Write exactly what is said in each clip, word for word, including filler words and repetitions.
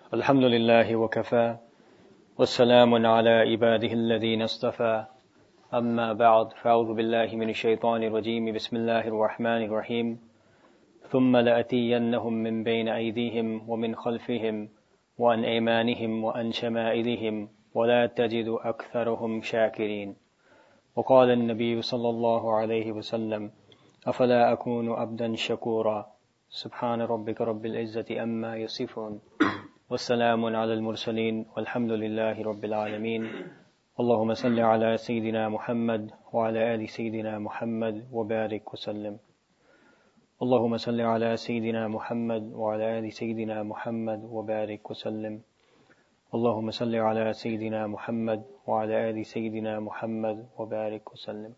الحمد لله وكفى والسلام على عباده الذين اصطفى أما بعد فأعوذ بالله من الشيطان الرجيم بسم الله الرحمن الرحيم ثم لأتينهم من بين أيديهم ومن خلفهم وعن أيمانهم وعن شمائلهم ولا تجد أكثرهم شاكرين وقال النبي صلى الله عليه وسلم أفلا أكون عبدا شكورا سبحان ربك رب العزة أما يصفون والسلام على المرسلين والحمد لله رب العالمين اللهم صل على سيدنا محمد وعلى آل سيدنا محمد وبارك وسلم اللهم صل على سيدنا محمد وعلى آل سيدنا محمد وبارك وسلم اللهم صل على سيدنا محمد وعلى آل سيدنا محمد وبارك وسلم.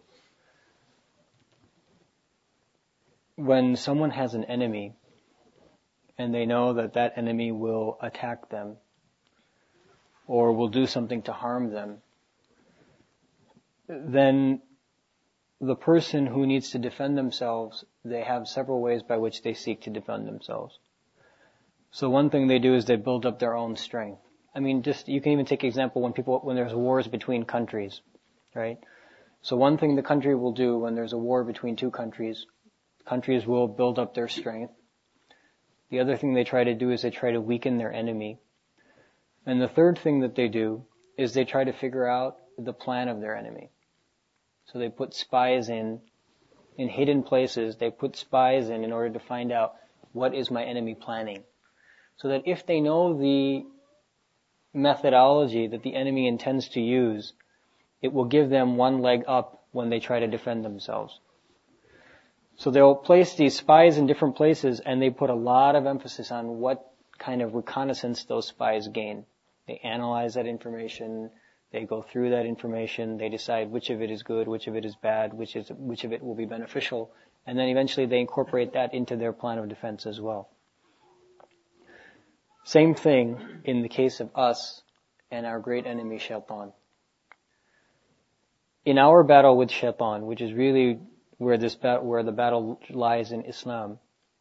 When someone has an enemy and they know that that enemy will attack them or will do something to harm them, then the person who needs to defend themselves, they have several ways by which they seek to defend themselves. So one thing they do is they build up their own strength. I mean, just, you can even take example when people, when there's wars between countries, right? So one thing the country will do when there's a war between two countries, countries will build up their strength. The other thing they try to do is they try to weaken their enemy. And the third thing that they do is they try to figure out the plan of their enemy. So they put spies in, in hidden places, they put spies in in order to find out what is my enemy planning. So that if they know the methodology that the enemy intends to use, it will give them one leg up when they try to defend themselves. So they'll place these spies in different places and they put a lot of emphasis on what kind of reconnaissance those spies gain. They analyze that information, they go through that information, they decide which of it is good, which of it is bad, which is which of it will be beneficial, and then eventually they incorporate that into their plan of defense as well. Same thing in the case of us and our great enemy Shaitan. In our battle with Shaitan, which is really where this bat- where the battle lies in Islam,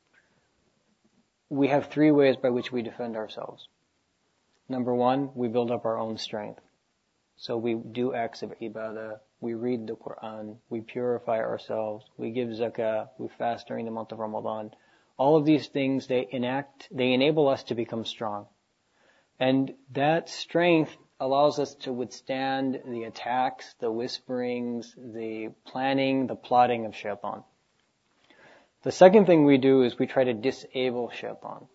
we have three ways by which we defend ourselves. Number one, we build up our own strength. So we do acts of ibadah, we read the Quran, we purify ourselves, we give zakah, we fast during the month of Ramadan. All of these things, they enact, they enable us to become strong. And that strength allows us to withstand the attacks, the whisperings, the planning, the plotting of Shaitan. The second thing we do is we try to disable Shaitan.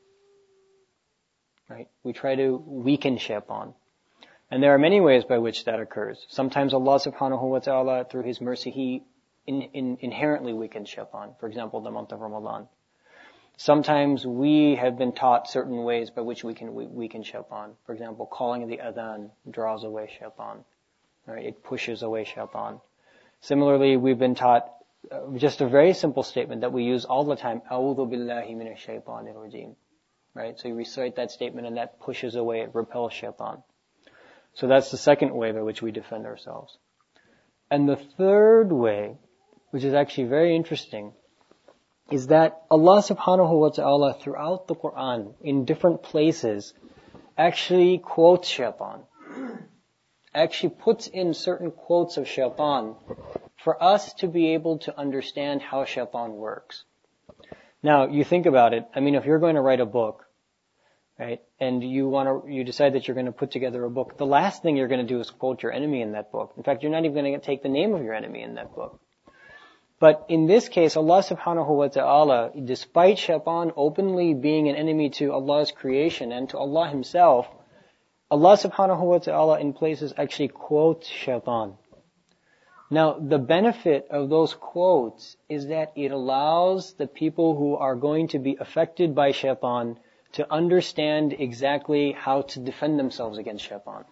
Right? We try to weaken Shaitan. And there are many ways by which that occurs. Sometimes Allah subhanahu wa ta'ala, through His mercy, He in, in, inherently weakens Shaitan. For example, the month of Ramadan. Sometimes we have been taught certain ways by which we can weaken Shaitan. For example, calling the adhan draws away Shaitan. Right? It pushes away Shaitan. Similarly, we've been taught uh, just a very simple statement that we use all the time, A'udhu billahi minash shaitanir rajim. Right? So you recite that statement and that pushes away, it repels Shaitan. So that's the second way by which we defend ourselves. And the third way, which is actually very interesting, is that Allah subhanahu wa ta'ala throughout the Quran, in different places, actually quotes Shaitan. Actually puts in certain quotes of Shaitan for us to be able to understand how Shaitan works. Now, you think about it, I mean, if you're going to write a book, right, and you want to, you decide that you're going to put together a book, the last thing you're going to do is quote your enemy in that book. In fact, you're not even going to take the name of your enemy in that book. But in this case, Allah subhanahu wa ta'ala, despite Shaitan openly being an enemy to Allah's creation and to Allah Himself, Allah subhanahu wa ta'ala in places actually quotes Shaitan. Now, the benefit of those quotes is that it allows the people who are going to be affected by Shaitan to understand exactly how to defend themselves against Shaitan.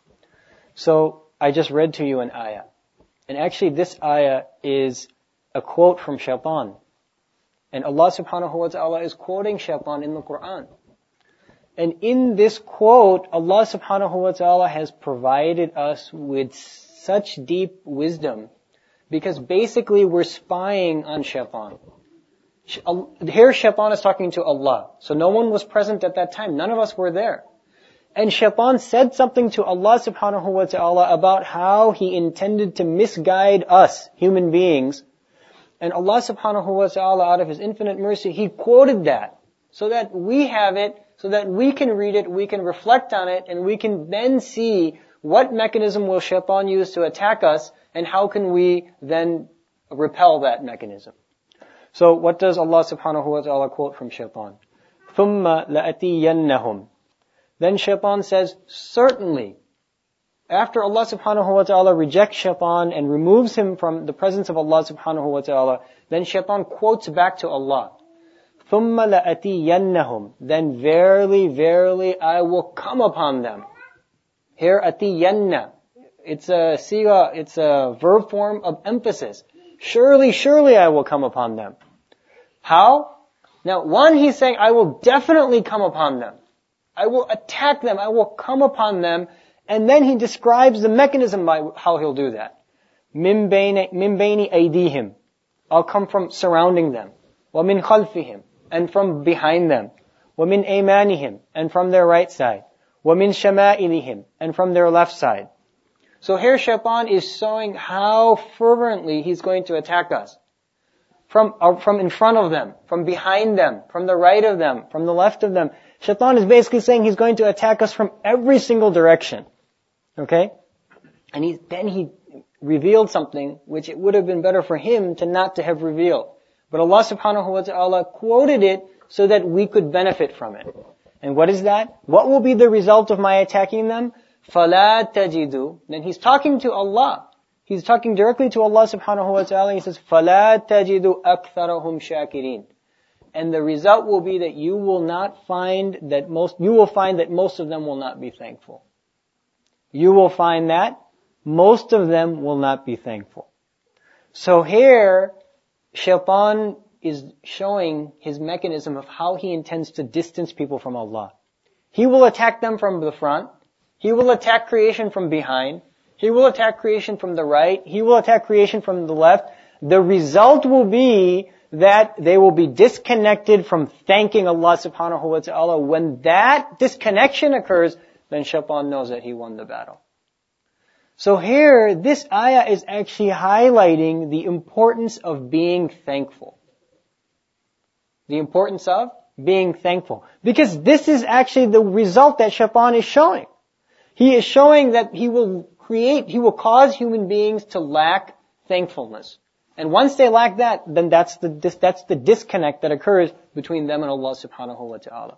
So, I just read to you an ayah. And actually this ayah is a quote from Shaitan. And Allah subhanahu wa ta'ala is quoting Shaitan in the Quran. And in this quote, Allah subhanahu wa ta'ala has provided us with such deep wisdom because basically we're spying on Shaitan. Here Shaitan is talking to Allah. So no one was present at that time. None of us were there. And Shaitan said something to Allah subhanahu wa ta'ala about how he intended to misguide us, human beings. And Allah subhanahu wa ta'ala, out of His infinite mercy, He quoted that so that we have it, so that we can read it, we can reflect on it, and we can then see what mechanism will Shaitan use to attack us, and how can we then repel that mechanism. So what does Allah subhanahu wa ta'ala quote from Shaitan? ثُمَّ لَأَتِيَنَّهُمْ. Then Shaitan says, certainly, after Allah subhanahu wa ta'ala rejects Shaitan and removes him from the presence of Allah subhanahu wa ta'ala, then Shaitan quotes back to Allah. ثُمَّ لَأَتِيَنَّهُمْ. Then verily, verily, I will come upon them. Here, atiyanna. It's a siga, it's a verb form of emphasis. Surely, surely I will come upon them. How? Now, one, he's saying, I will definitely come upon them. I will attack them. I will come upon them. And then he describes the mechanism by how he'll do that. مِن بَيْنِ أَيْدِيهِمْ. I'll come from surrounding them. وَمِن خَلْفِهِمْ. And from behind them. وَمِن أَيْمَانِهِمْ. And from their right side. وَمِن شَمَائِلِهِمْ. And from their left side. So here Shaitan is showing how fervently he's going to attack us. From, uh, from in front of them, from behind them, from the right of them, from the left of them. Shaitan is basically saying he's going to attack us from every single direction. Okay? And he, then he revealed something which it would have been better for him to not to have revealed. But Allah subhanahu wa ta'ala quoted it so that we could benefit from it. And what is that? What will be the result of my attacking them? فَلَا تَجِدُ. Then he's talking to Allah. He's talking directly to Allah subhanahu wa ta'ala. He says, فَلَا تَجِدُ أَكْثَرَهُمْ شَاكِرِينَ. And the result will be that you will not find that most, you will find that most of them will not be thankful. You will find that most of them will not be thankful. So here, Shaitan is showing his mechanism of how he intends to distance people from Allah. He will attack them from the front. He will attack creation from behind. He will attack creation from the right. He will attack creation from the left. The result will be that they will be disconnected from thanking Allah subhanahu wa ta'ala. When that disconnection occurs, then Shaitan knows that he won the battle. So here, this ayah is actually highlighting the importance of being thankful. The importance of being thankful. Because this is actually the result that Shaitan is showing. He is showing that he will create, he will cause human beings to lack thankfulness. And once they lack that, then that's the, that's the disconnect that occurs between them and Allah subhanahu wa ta'ala.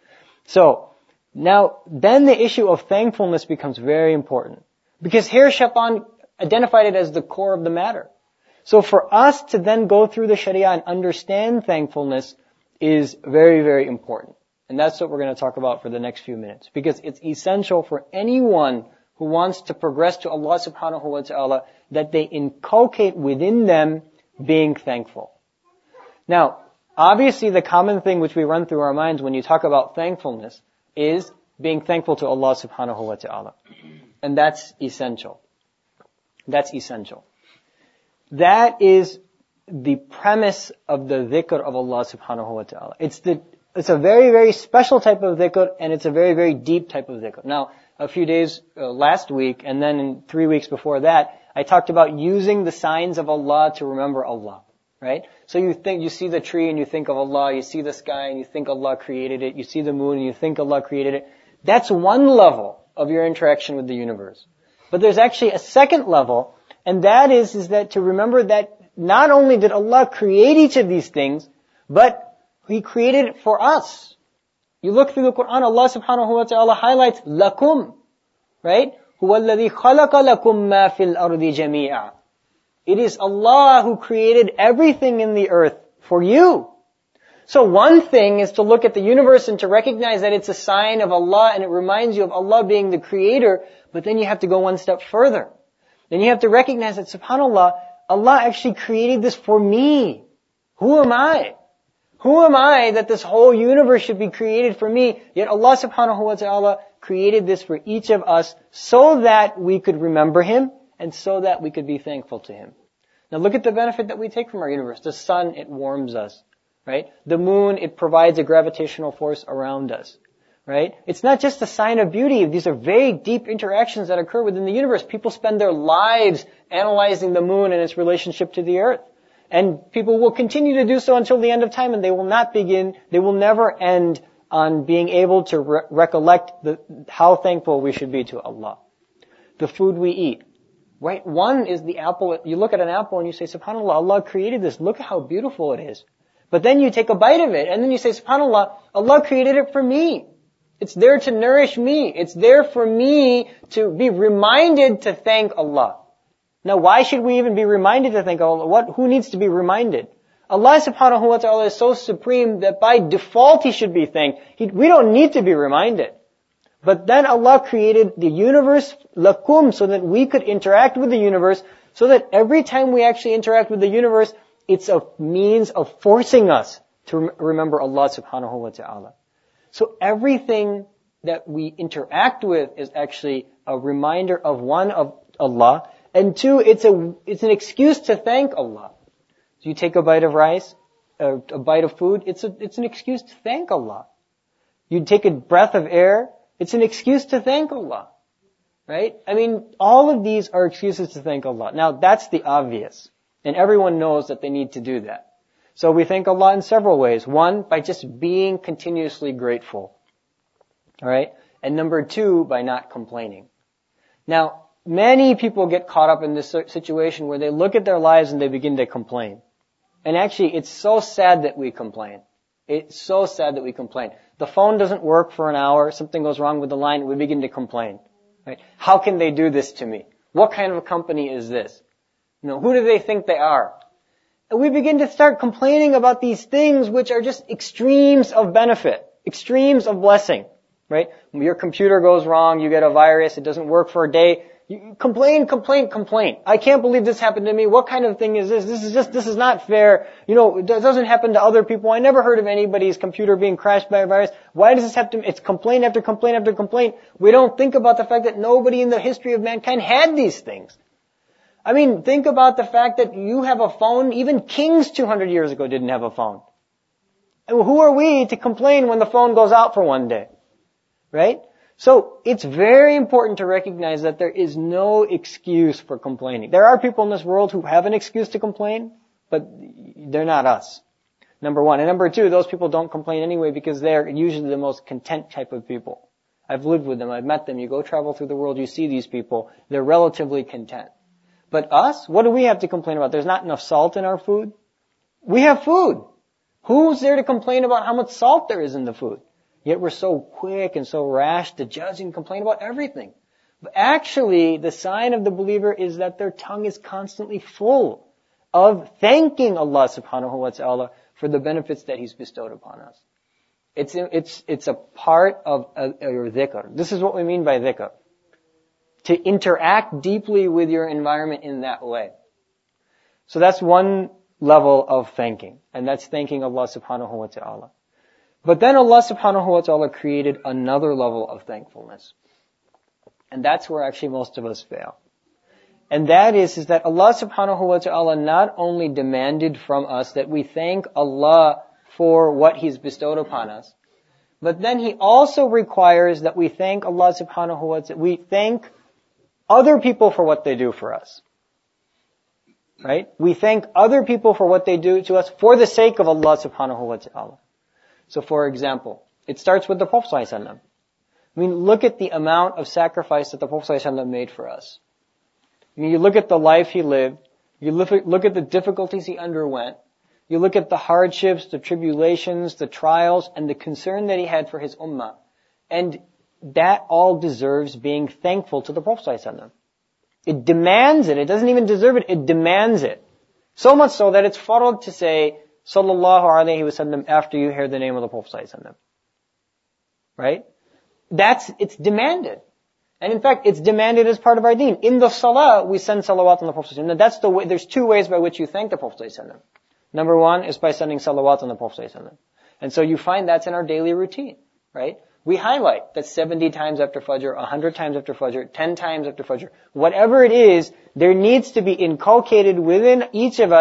So, now, then the issue of thankfulness becomes very important. Because here Shaitan identified it as the core of the matter. So for us to then go through the Sharia and understand thankfulness is very, very important. And that's what we're going to talk about for the next few minutes. Because it's essential for anyone who wants to progress to Allah subhanahu wa ta'ala that they inculcate within them being thankful. Now, obviously the common thing which we run through our minds when you talk about thankfulness is being thankful to Allah subhanahu wa ta'ala. And that's essential. That's essential. That is the premise of the dhikr of Allah subhanahu wa ta'ala. It's the, it's a very, very special type of dhikr, and it's a very, very deep type of dhikr. Now, a few days uh, last week, and then in three weeks before that, I talked about using the signs of Allah to remember Allah. Right? So you think, you see the tree and you think of Allah, you see the sky and you think Allah created it, you see the moon and you think Allah created it. That's one level of your interaction with the universe. But there's actually a second level, and that is, is that to remember that not only did Allah create each of these things, but He created it for us. You look through the Quran, Allah subhanahu wa ta'ala highlights lakum, right? هُوَ الَّذِي خَلَقَ لَكُم مَّا فِي الْأَرْضِ جَمِيعًا. It is Allah who created everything in the earth for you. So one thing is to look at the universe and to recognize that it's a sign of Allah and it reminds you of Allah being the creator, but then you have to go one step further. Then you have to recognize that subhanAllah, Allah actually created this for me. Who am I? Who am I that this whole universe should be created for me? Yet Allah subhanahu wa ta'ala created this for each of us so that we could remember Him and so that we could be thankful to Him. Now look at the benefit that we take from our universe. The sun, it warms us. right? The moon, it provides a gravitational force around us, right? It's not just a sign of beauty. These are very deep interactions that occur within the universe. People spend their lives analyzing the moon and its relationship to the earth. And people will continue to do so until the end of time, and they will not begin, they will never end on being able to re- recollect the, how thankful we should be to Allah. The food we eat, right? One is the apple. You look at an apple and you say, SubhanAllah, Allah created this. Look at how beautiful it is. But then you take a bite of it and then you say, SubhanAllah, Allah created it for me. It's there to nourish me. It's there for me to be reminded to thank Allah. Now, why should we even be reminded to thank Allah? What? Who needs to be reminded? Allah subhanahu wa ta'ala is so supreme that by default He should be thanked. He, we don't need to be reminded. But then Allah created the universe lakum so that we could interact with the universe, so that every time we actually interact with the universe, it's a means of forcing us to remember Allah subhanahu wa ta'ala. So everything that we interact with is actually a reminder of one, of Allah, and two, it's a, it's an excuse to thank Allah. So you take a bite of rice, a, a bite of food, it's a, it's an excuse to thank Allah. You take a breath of air, it's an excuse to thank Allah. Right? I mean, all of these are excuses to thank Allah. Now, that's the obvious. And everyone knows that they need to do that. So we thank Allah in several ways. One, by just being continuously grateful. Alright? And number two, by not complaining. Now, many people get caught up in this situation where they look at their lives and they begin to complain. And actually, it's so sad that we complain. It's so sad that we complain. The phone doesn't work for an hour, something goes wrong with the line, we begin to complain. Right? How can they do this to me? What kind of a company is this? You know, who do they think they are? And we begin to start complaining about these things which are just extremes of benefit, extremes of blessing, right? Your computer goes wrong, you get a virus, it doesn't work for a day. You complain, complain, complain. I can't believe this happened to me. What kind of thing is this? This is just, this is not fair. You know, it doesn't happen to other people. I never heard of anybody's computer being crashed by a virus. Why does this have to, it's complaint after complaint after complaint. We don't think about the fact that nobody in the history of mankind had these things. I mean, think about the fact that you have a phone. Even kings two hundred years ago didn't have a phone. And who are we to complain when the phone goes out for one day? Right? So, it's very important to recognize that there is no excuse for complaining. There are people in this world who have an excuse to complain, but they're not us. Number one. And number two, those people don't complain anyway because they're usually the most content type of people. I've lived with them, I've met them. You go travel through the world, you see these people. They're relatively content. But us, what do we have to complain about? There's not enough salt in our food. We have food. Who's there to complain about how much salt there is in the food? Yet we're so quick and so rash to judge and complain about everything. But actually, the sign of the believer is that their tongue is constantly full of thanking Allah subhanahu wa ta'ala for the benefits that He's bestowed upon us. It's, it's, it's a part of uh, your dhikr. This is what we mean by dhikr. To interact deeply with your environment in that way. So that's one level of thanking. And that's thanking Allah subhanahu wa ta'ala. But then Allah subhanahu wa ta'ala created another level of thankfulness. And that's where actually most of us fail. And that is, is that Allah subhanahu wa ta'ala not only demanded from us that we thank Allah for what He's bestowed upon us, but then He also requires that we thank Allah subhanahu wa ta'ala, we thank other people for what they do for us. Right? We thank other people for what they do to us for the sake of Allah subhanahu wa ta'ala. So for example, it starts with the Prophet ﷺ. I mean, look at the amount of sacrifice that the Prophet ﷺ made for us. I mean, you look at the life he lived, you look at, look at the difficulties he underwent, you look at the hardships, the tribulations, the trials, and the concern that he had for his ummah. And that all deserves being thankful to the Prophet ﷺ. It demands it. It doesn't even deserve it. It demands it. So much so that it's farad to say, Sallallahu alayhi wasallam, after you hear the name of the Prophet ﷺ. Right? That's, it's demanded. And in fact, it's demanded as part of our deen. In the salah, we send salawat on the Prophet ﷺ. Now that's the way, there's two ways by which you thank the Prophet ﷺ. Number one is by sending salawat on the Prophet ﷺ. And so you find that's in our daily routine. Right? We highlight that seventy times after Fajr, one hundred times after Fajr, ten times after Fajr. Whatever it is, there needs to be inculcated within each of us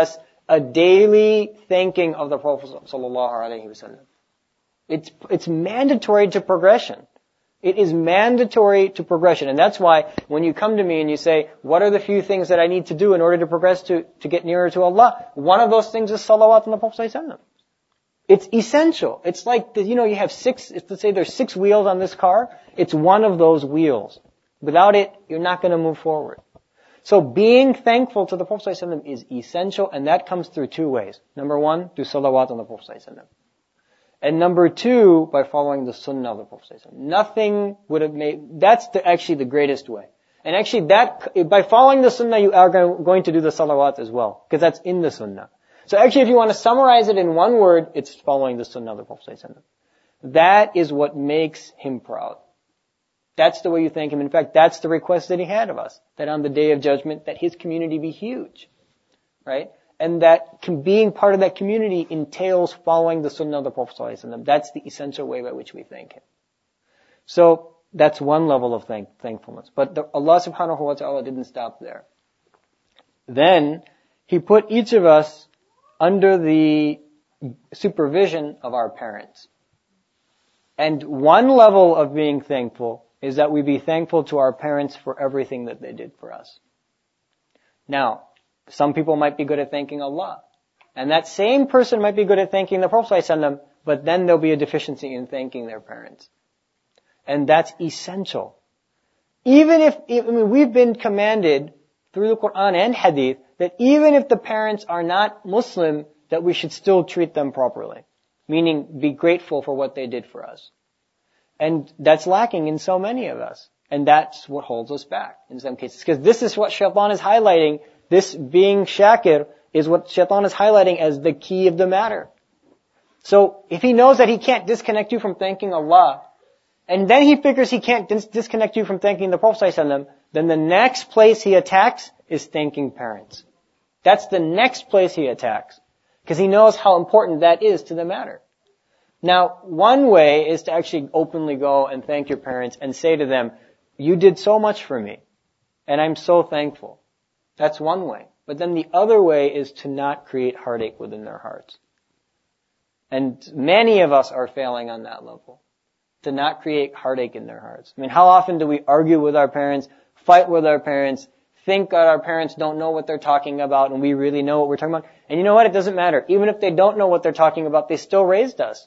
a daily thanking of the Prophet sallallahu alaihi wasallam. It's, it's mandatory to progression. It is mandatory to progression. And that's why when you come to me and you say, what are the few things that I need to do in order to progress to, to get nearer to Allah? One of those things is salawat on the Prophet sallallahu alaihi wasallam. It's essential. It's like, the, you know, you have six, let's say there's six wheels on this car. It's one of those wheels. Without it, you're not going to move forward. So being thankful to the Prophet ﷺ is essential, and that comes through two ways. Number one, through salawat on the Prophet ﷺ. And number two, by following the sunnah of the Prophet ﷺ. Nothing would have made, that's the, actually the greatest way. And actually that, by following the sunnah, you are going to do the salawat as well, because that's in the sunnah. So actually if you want to summarize it in one word, it's following the sunnah of the Prophet ﷺ. That is what makes him proud. That's the way you thank him. In fact, that's the request that he had of us. That on the day of judgment, that his community be huge. Right? And that being part of that community entails following the sunnah of the Prophet ﷺ. That's the essential way by which we thank him. So, that's one level of thank- thankfulness. But the, Allah subhanahu wa ta'ala didn't stop there. Then, He put each of us under the supervision of our parents. And one level of being thankful is that we be thankful to our parents for everything that they did for us. Now, some people might be good at thanking Allah. And that same person might be good at thanking the Prophet ﷺ, but then there'll be a deficiency in thanking their parents. And that's essential. Even if, I mean, we've been commanded through the Quran and Hadith that even if the parents are not Muslim, that we should still treat them properly. Meaning, be grateful for what they did for us. And that's lacking in so many of us. And that's what holds us back in some cases. Because this is what Shaitan is highlighting. This being shakir is what Shaitan is highlighting as the key of the matter. So, if he knows that he can't disconnect you from thanking Allah, and then he figures he can't dis- disconnect you from thanking the Prophet ﷺ, then the next place he attacks is thanking parents. That's the next place he attacks. Because he knows how important that is to the matter. Now, one way is to actually openly go and thank your parents and say to them, you did so much for me, and I'm so thankful. That's one way. But then the other way is to not create heartache within their hearts. And many of us are failing on that level. To not create heartache in their hearts. I mean, how often do we argue with our parents, fight with our parents, think that our parents don't know what they're talking about and we really know what we're talking about? And you know what? It doesn't matter. Even if they don't know what they're talking about, they still raised us.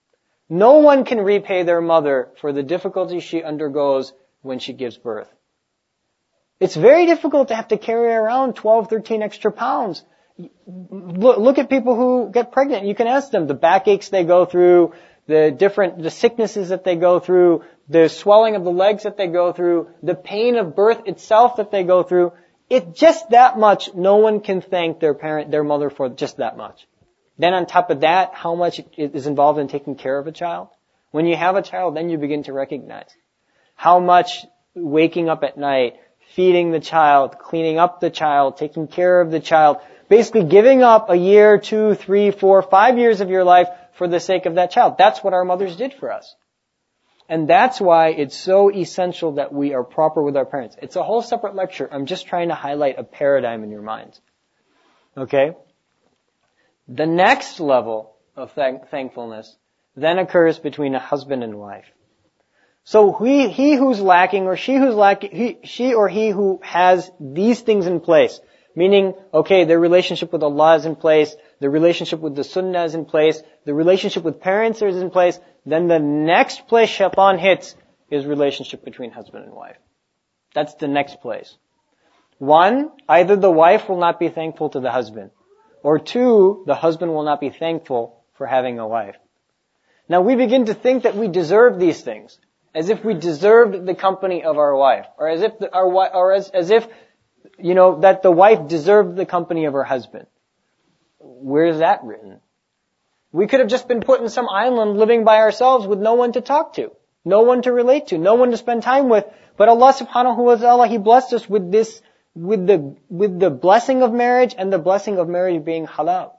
No one can repay their mother for the difficulties she undergoes when she gives birth. It's very difficult to have to carry around twelve, thirteen extra pounds. Look, look at people who get pregnant. You can ask them the backaches they go through, the different, the sicknesses that they go through, the swelling of the legs that they go through, the pain of birth itself that they go through. It just that much, no one can thank their parent, their mother for just that much. Then on top of that, how much is involved in taking care of a child? When you have a child, then you begin to recognize how much waking up at night, feeding the child, cleaning up the child, taking care of the child, basically giving up a year, two, three, four, five years of your life for the sake of that child. That's what our mothers did for us. And that's why it's so essential that we are proper with our parents. It's a whole separate lecture. I'm just trying to highlight a paradigm in your minds. Okay? The next level of thank- thankfulness then occurs between a husband and wife. So he, he who's lacking or she who's lacking, he, she or he who has these things in place, meaning, okay, their relationship with Allah is in place, the relationship with the Sunnah is in place, the relationship with parents is in place, then the next place Shaitan hits is relationship between husband and wife. That's the next place. One, either the wife will not be thankful to the husband, or two, the husband will not be thankful for having a wife. Now we begin to think that we deserve these things, as if we deserved the company of our wife, or as if the, our or as, as if, you know, that the wife deserved the company of her husband. Where's that written? We could have just been put in some island living by ourselves with no one to talk to, no one to relate to, no one to spend time with. But Allah subhanahu wa ta'ala, He blessed us with this, with the, with the blessing of marriage and the blessing of marriage being halal.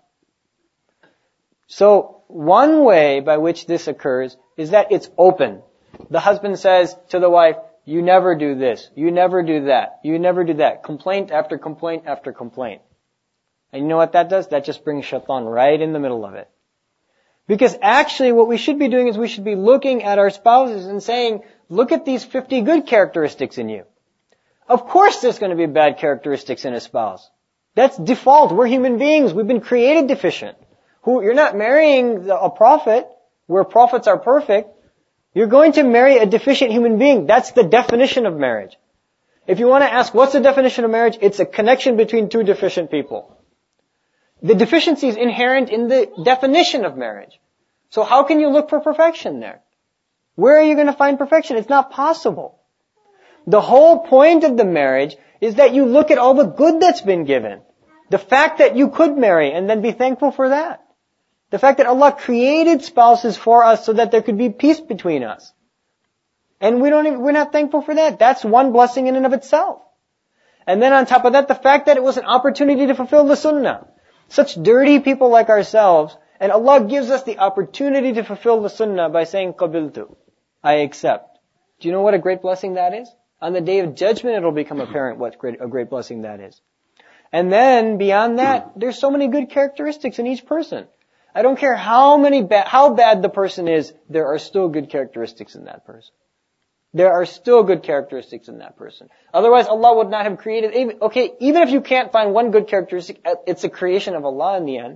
So, one way by which this occurs is that it's open. The husband says to the wife, you never do this, you never do that, you never do that. Complaint after complaint after complaint. And you know what that does? That just brings shaitan right in the middle of it. Because actually what we should be doing is we should be looking at our spouses and saying, look at these fifty good characteristics in you. Of course there's going to be bad characteristics in a spouse. That's default. We're human beings. We've been created deficient. Who, you're not marrying a prophet where prophets are perfect. You're going to marry a deficient human being. That's the definition of marriage. If you want to ask what's the definition of marriage, it's a connection between two deficient people. The deficiency is inherent in the definition of marriage. So how can you look for perfection there? Where are you going to find perfection? It's not possible. The whole point of the marriage is that you look at all the good that's been given. The fact that you could marry and then be thankful for that. The fact that Allah created spouses for us so that there could be peace between us. And we don't even, we're not thankful for that. That's one blessing in and of itself. And then on top of that, the fact that it was an opportunity to fulfill the sunnah. Such dirty people like ourselves, and Allah gives us the opportunity to fulfill the sunnah by saying, qabiltu, I accept. Do you know what a great blessing that is? On the Day of Judgment, it'll become apparent what great, a great blessing that is. And then, beyond that, there's so many good characteristics in each person. I don't care how many ba- how bad the person is, there are still good characteristics in that person. There are still good characteristics in that person. Otherwise, Allah would not have created, even, okay, even if you can't find one good characteristic, it's a creation of Allah in the end.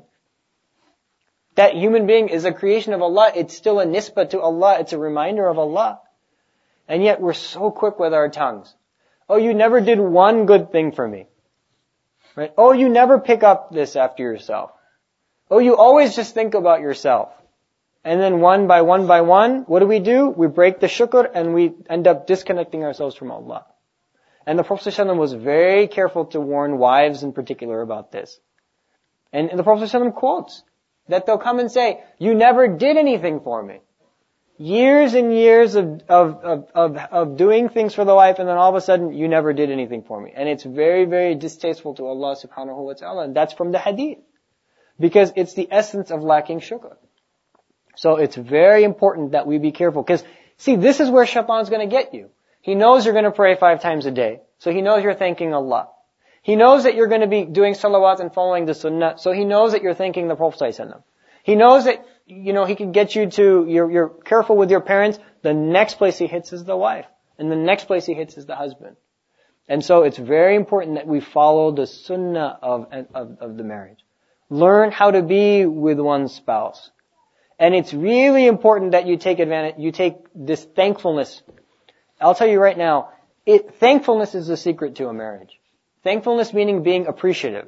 That human being is a creation of Allah. It's still a nisbah to Allah. It's a reminder of Allah. And yet we're so quick with our tongues. Oh, you never did one good thing for me. Right? Oh, you never pick up this after yourself. Oh, you always just think about yourself. And then one by one by one, what do we do? We break the shukr and we end up disconnecting ourselves from Allah. And the Prophet ﷺ was very careful to warn wives in particular about this. And the Prophet ﷺ quotes that they'll come and say, you never did anything for me. Years and years of, of, of, of, of doing things for the wife, and then all of a sudden, you never did anything for me. And it's very, very distasteful to Allah subhanahu wa ta'ala. And that's from the hadith. Because it's the essence of lacking shukr. So it's very important that we be careful. Because, see, this is where shaitan's going to get you. He knows you're going to pray five times a day. So he knows you're thanking Allah. He knows that you're going to be doing salawat and following the sunnah. So he knows that you're thanking the Prophet ﷺ. He knows that, you know, he can get you to, you're, you're careful with your parents. The next place he hits is the wife. And the next place he hits is the husband. And so it's very important that we follow the sunnah of, of, of the marriage. Learn how to be with one's spouse. And it's really important that you take advantage, you take this thankfulness. I'll tell you right now, it, thankfulness is the secret to a marriage. Thankfulness meaning being appreciative.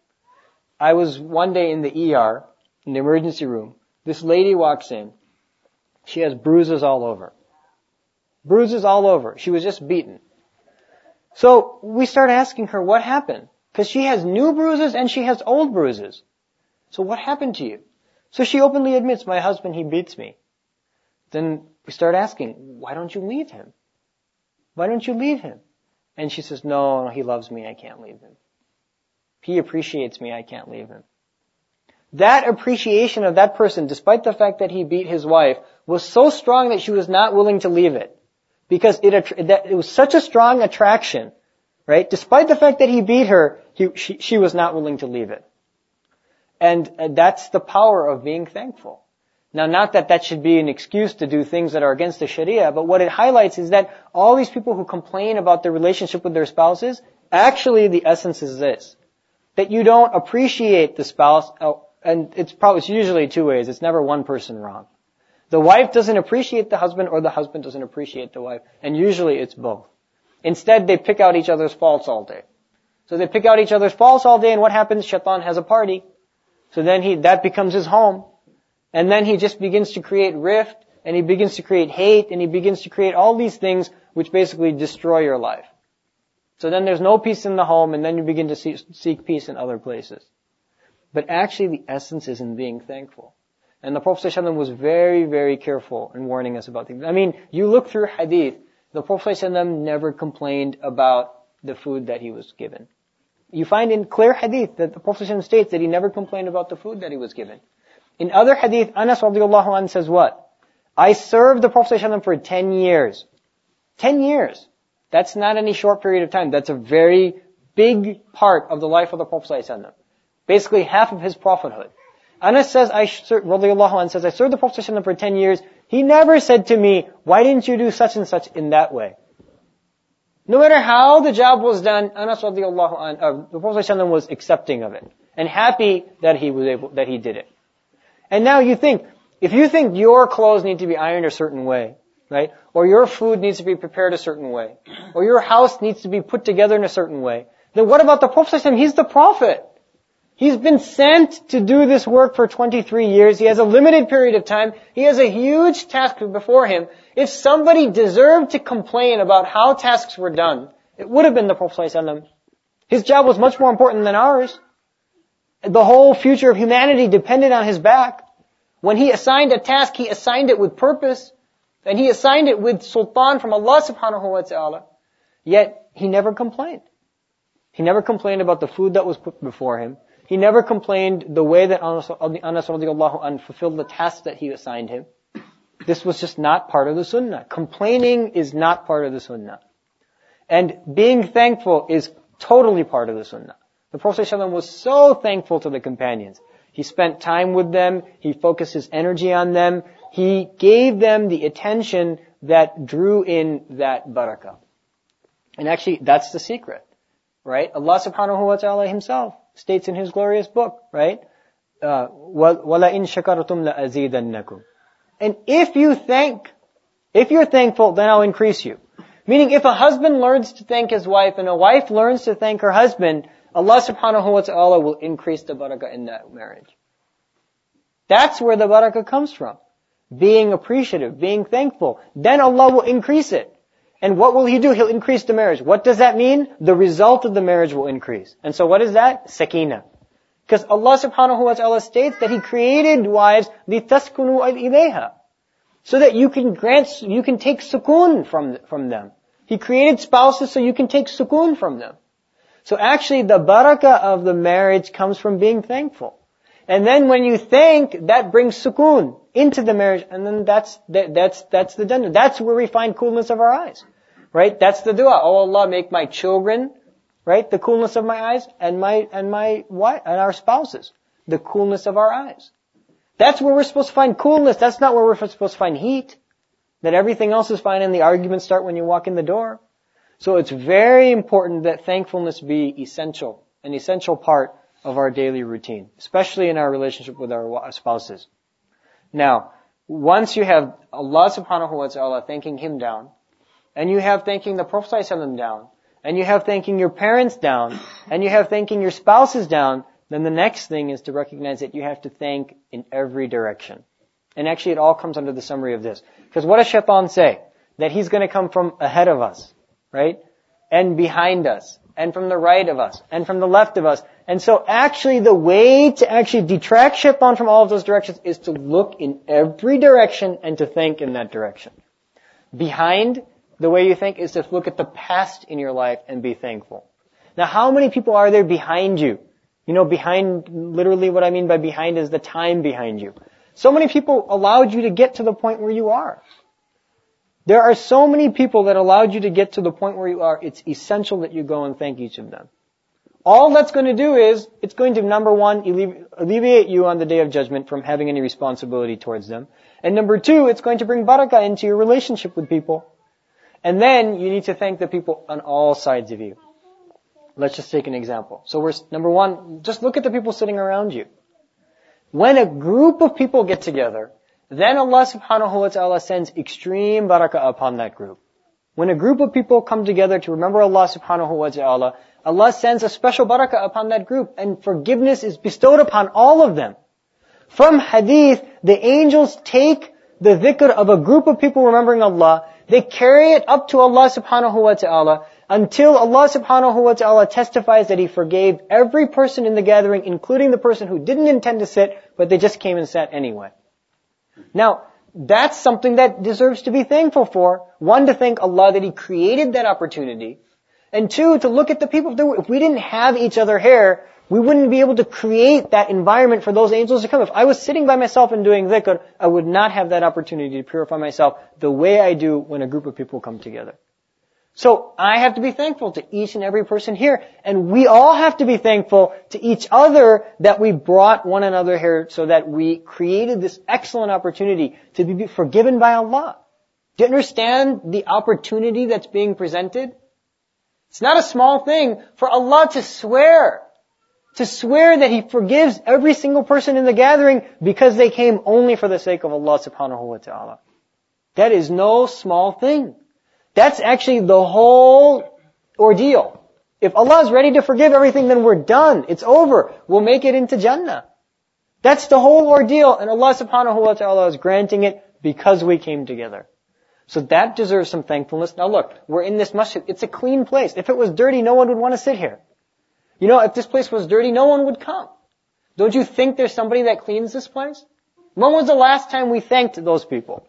I was one day in the E R, in the emergency room. This lady walks in. She has bruises all over. Bruises all over. She was just beaten. So we start asking her what happened. Because she has new bruises and she has old bruises. So what happened to you? So she openly admits, my husband, he beats me. Then we start asking, why don't you leave him? Why don't you leave him? And she says, no, he loves me, I can't leave him. He appreciates me, I can't leave him. That appreciation of that person, despite the fact that he beat his wife, was so strong that she was not willing to leave it. Because it, that, it was such a strong attraction, right? Despite the fact that he beat her, he, she, she was not willing to leave it. And uh, that's the power of being thankful. Now, not that that should be an excuse to do things that are against the Sharia, but what it highlights is that all these people who complain about their relationship with their spouses, actually the essence is this. That you don't appreciate the spouse, and it's probably, it's usually two ways. It's never one person wrong. The wife doesn't appreciate the husband, or the husband doesn't appreciate the wife. And usually it's both. Instead, they pick out each other's faults all day. So they pick out each other's faults all day, and what happens? Shaitan has a party. So then he, that becomes his home. And then he just begins to create rift, and he begins to create hate, and he begins to create all these things which basically destroy your life. So then there's no peace in the home, and then you begin to see, seek peace in other places. But actually the essence is in being thankful. And the Prophet ﷺ was very, very careful in warning us about things. I mean, you look through hadith, the Prophet ﷺ never complained about the food that he was given. You find in clear hadith that the Prophet ﷺ states that he never complained about the food that he was given. In other hadith, Anas radiallahu anhu says what? I served the Prophet ﷺ for ten years. Ten years. That's not any short period of time. That's a very big part of the life of the Prophet ﷺ. Basically half of his prophethood. Anas says, I, radiallahu anhu says, I served the Prophet ﷺ for ten years. He never said to me, why didn't you do such and such in that way? No matter how the job was done, Anas radiallahu anhu, uh, the Prophet ﷺ was accepting of it. And happy that he was able, that he did it. And now you think, if you think your clothes need to be ironed a certain way, right? Or your food needs to be prepared a certain way, or your house needs to be put together in a certain way, then what about the Prophet ﷺ? He's the Prophet. He's been sent to do this work for twenty-three years. He has a limited period of time. He has a huge task before him. If somebody deserved to complain about how tasks were done, it would have been the Prophet ﷺ. His job was much more important than ours. The whole future of humanity depended on his back. When he assigned a task, he assigned it with purpose. And he assigned it with sultan from Allah subhanahu wa ta'ala. Yet, he never complained. He never complained about the food that was put before him. He never complained the way that Anas radiallahu anhu fulfilled the task that he assigned him. This was just not part of the sunnah. Complaining is not part of the sunnah. And being thankful is totally part of the sunnah. The Prophet ﷺ was so thankful to the companions. He spent time with them. He focused his energy on them. He gave them the attention that drew in that barakah. And actually, that's the secret, right? Allah subhanahu wa ta'ala himself states in his glorious book, right? Uh, وَلَئِن شَكَرْتُمْ لَأَزِيدَنَّكُمْ. And if you thank, if you're thankful, then I'll increase you. Meaning, if a husband learns to thank his wife and a wife learns to thank her husband, Allah subhanahu wa ta'ala will increase the barakah in that marriage. That's where the barakah comes from. Being appreciative, being thankful. Then Allah will increase it. And what will He do? He'll increase the marriage. What does that mean? The result of the marriage will increase. And so what is that? Sakina. Because Allah subhanahu wa ta'ala states that He created wives لِتَسْكُنُوا إِلَيْهَا, so that you can grant, you can take sukoon from, from them. He created spouses so you can take sukoon from them. So actually the barakah of the marriage comes from being thankful. And then when you thank, that brings sukoon into the marriage, and then that's, that, that's, that's the jannah. That's where we find coolness of our eyes. Right? That's the dua. Oh Allah, make my children, right? The coolness of my eyes, and my, and my wife, and our spouses. The coolness of our eyes. That's where we're supposed to find coolness. That's not where we're supposed to find heat. That everything else is fine and the arguments start when you walk in the door. So it's very important that thankfulness be essential, an essential part of our daily routine, especially in our relationship with our spouses. Now, once you have Allah subhanahu wa ta'ala thanking Him down, and you have thanking the Prophet ﷺ down, and you have thanking your parents down, and you have thanking your spouses down, then the next thing is to recognize that you have to thank in every direction. And actually it all comes under the summary of this. Because what does Shaitan say? That he's going to come from ahead of us, right? And behind us, and from the right of us, and from the left of us. And so actually the way to actually detract Shaitan from all of those directions is to look in every direction and to think in that direction. Behind, the way you think is to look at the past in your life and be thankful. Now how many people are there behind you? You know, behind, literally what I mean by behind is the time behind you. So many people allowed you to get to the point where you are. There are so many people that allowed you to get to the point where you are, it's essential that you go and thank each of them. All that's going to do is, it's going to, number one, alleviate you on the Day of Judgment from having any responsibility towards them. And number two, it's going to bring barakah into your relationship with people. And then you need to thank the people on all sides of you. Let's just take an example. So we're, number one, just look at the people sitting around you. When a group of people get together, then Allah subhanahu wa ta'ala sends extreme barakah upon that group. When a group of people come together to remember Allah subhanahu wa ta'ala, Allah sends a special barakah upon that group, and forgiveness is bestowed upon all of them. From hadith, the angels take the dhikr of a group of people remembering Allah, they carry it up to Allah subhanahu wa ta'ala, until Allah subhanahu wa ta'ala testifies that He forgave every person in the gathering, including the person who didn't intend to sit, but they just came and sat anyway. Now, that's something that deserves to be thankful for. One, to thank Allah that He created that opportunity. And two, to look at the people. If we didn't have each other here, we wouldn't be able to create that environment for those angels to come. If I was sitting by myself and doing dhikr, I would not have that opportunity to purify myself the way I do when a group of people come together. So I have to be thankful to each and every person here. And we all have to be thankful to each other that we brought one another here so that we created this excellent opportunity to be forgiven by Allah. Do you understand the opportunity that's being presented? It's not a small thing for Allah to swear, to swear that He forgives every single person in the gathering because they came only for the sake of Allah subhanahu wa ta'ala. That is no small thing. That's actually the whole ordeal. If Allah is ready to forgive everything, then we're done. It's over. We'll make it into Jannah. That's the whole ordeal, and Allah subhanahu wa ta'ala is granting it because we came together. So that deserves some thankfulness. Now look, we're in this masjid. It's a clean place. If it was dirty, no one would want to sit here. You know, if this place was dirty, no one would come. Don't you think there's somebody that cleans this place? When was the last time we thanked those people?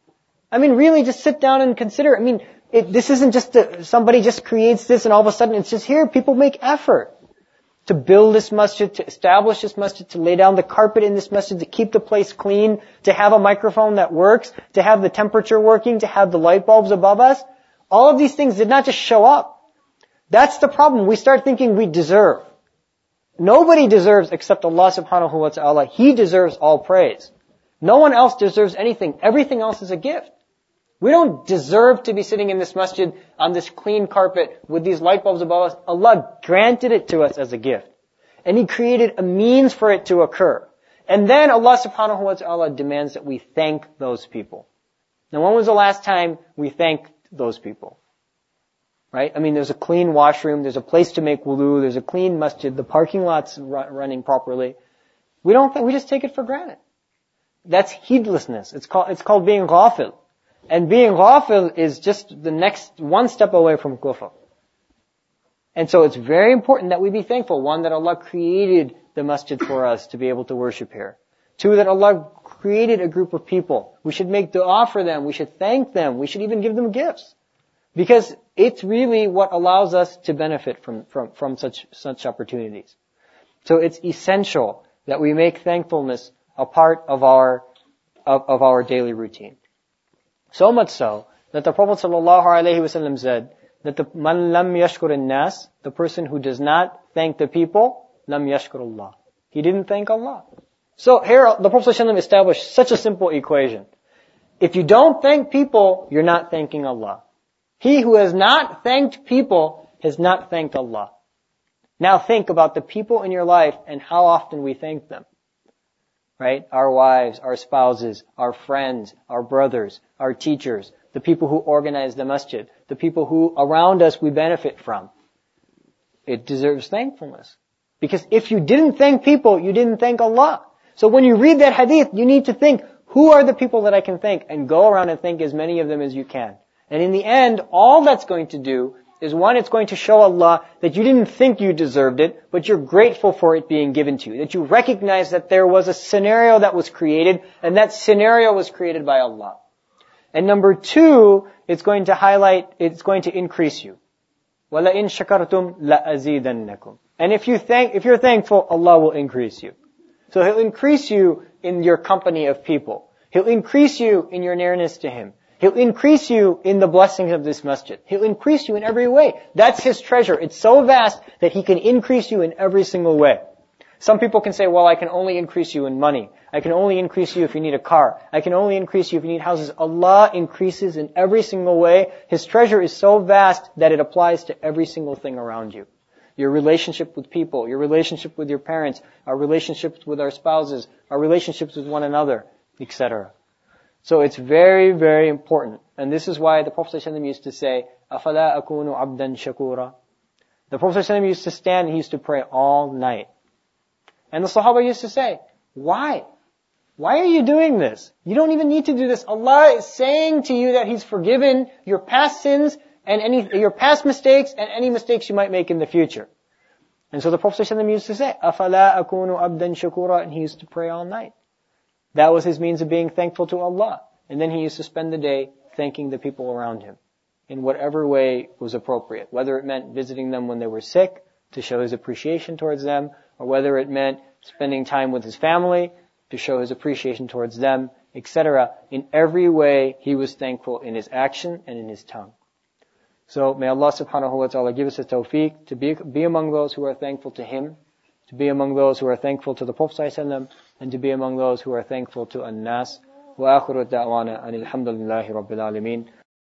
I mean, really, just sit down and consider. I mean, it, this isn't just a, somebody just creates this and all of a sudden it's just here. People make effort to build this masjid, to establish this masjid, to lay down the carpet in this masjid, to keep the place clean, to have a microphone that works, to have the temperature working, to have the light bulbs above us. All of these things did not just show up. That's the problem. We start thinking we deserve. Nobody deserves except Allah subhanahu wa ta'ala. He deserves all praise. No one else deserves anything. Everything else is a gift. We don't deserve to be sitting in this masjid on this clean carpet with these light bulbs above us. Allah granted it to us as a gift. And He created a means for it to occur. And then Allah subhanahu wa ta'ala demands that we thank those people. Now when was the last time we thanked those people? Right? I mean, there's a clean washroom, there's a place to make wudu, there's a clean masjid, the parking lot's running properly. We don't think, we just take it for granted. That's heedlessness. It's called, it's called being ghafil. And being ghafil is just the next one step away from kufr. And so it's very important that we be thankful. One, that Allah created the masjid for us to be able to worship here. Two, that Allah created a group of people. We should make dua for them. We should thank them. We should even give them gifts. Because it's really what allows us to benefit from, from, from such, such opportunities. So it's essential that we make thankfulness a part of our, of, of our daily routine. So much so that the Prophet sallallahu alaihi wasallam said that the man lam yashkur an-nas, the person who does not thank the people, lam yashkur Allah. He didn't thank Allah. So here the Prophet sallallahu alaihi wasallam established such a simple equation. If you don't thank people, you're not thanking Allah. He who has not thanked people has not thanked Allah. Now think about the people in your life and how often we thank them. Right? Our wives, our spouses, our friends, our brothers, our teachers, the people who organize the masjid, the people who around us we benefit from. It deserves thankfulness. Because if you didn't thank people, you didn't thank Allah. So when you read that hadith, you need to think, who are the people that I can thank? And go around and thank as many of them as you can. And in the end, all that's going to do is one, it's going to show Allah that you didn't think you deserved it, but you're grateful for it being given to you. That you recognize that there was a scenario that was created, and that scenario was created by Allah. And number two, it's going to highlight, it's going to increase you. وَلَئِن شَكَرْتُمْ لَأَزِيدَنَّكُمْ. And if you thank, if you're thankful, Allah will increase you. So He'll increase you in your company of people. He'll increase you in your nearness to Him. He'll increase you in the blessings of this masjid. He'll increase you in every way. That's His treasure. It's so vast that He can increase you in every single way. Some people can say, well, I can only increase you in money. I can only increase you if you need a car. I can only increase you if you need houses. Allah increases in every single way. His treasure is so vast that it applies to every single thing around you. Your relationship with people, your relationship with your parents, our relationships with our spouses, our relationships with one another, et cetera. So it's very, very important. And this is why the Prophet ﷺ used to say, أَفَلَا أَكُونُ عَبْدًا شَكُورًا. The Prophet ﷺ used to stand and he used to pray all night. And the Sahaba used to say, why? Why are you doing this? You don't even need to do this. Allah is saying to you that He's forgiven your past sins and any, your past mistakes and any mistakes you might make in the future. And so the Prophet ﷺ used to say, أَفَلَا أَكُونُ عَبْدًا شَكُورًا. And he used to pray all night. That was his means of being thankful to Allah. And then he used to spend the day thanking the people around him in whatever way was appropriate. Whether it meant visiting them when they were sick to show his appreciation towards them, or whether it meant spending time with his family to show his appreciation towards them, et cetera. In every way, he was thankful in his action and in his tongue. So may Allah subhanahu wa ta'ala give us the tawfiq to be, be among those who are thankful to Him, to be among those who are thankful to the Prophet ﷺ, and to be among those who are thankful to An-Nas. Wa akhiru da'wana anil hamdulillahi rabbil alameen.